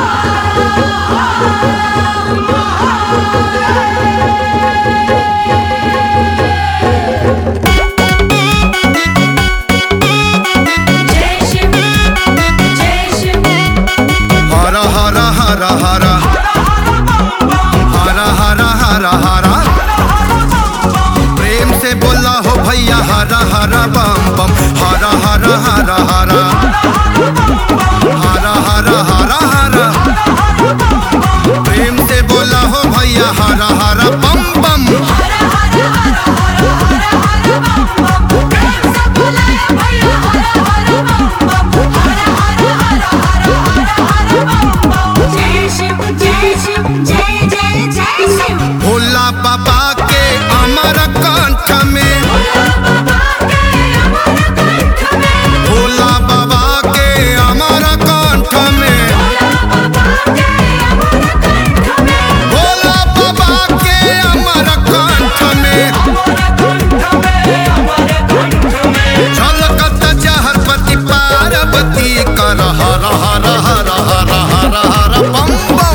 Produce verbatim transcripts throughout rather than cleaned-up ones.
हरा हरा बम बम हरा हरा हरा हरा हरा हरा हरा हरा प्रेम से बोला हो भैया हरा हरा बम बम भोला बाबा के अमर कंठ में भोला बाबा के अमर कंठ में भोला बाबा के अमर कंठ में झलकत जहरपति पार्वती कर हर हर हर हर हर हर बम बम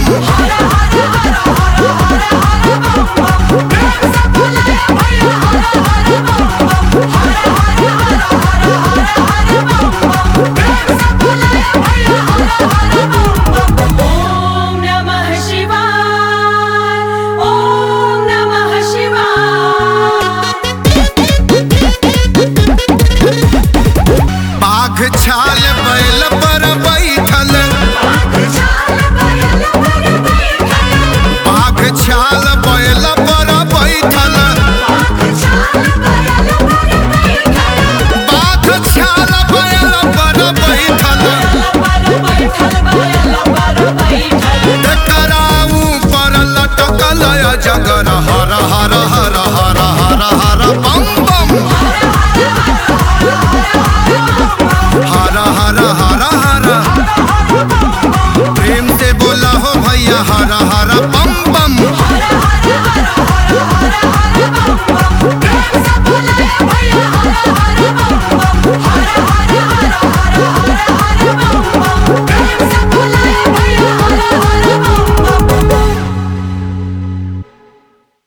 छाल बैल पर बैठल बाघ छाल बैल पर बैठल बाघ छाल बैल पर बैठल कराऊ पर लटकल जगर हर हर हर हर हर हर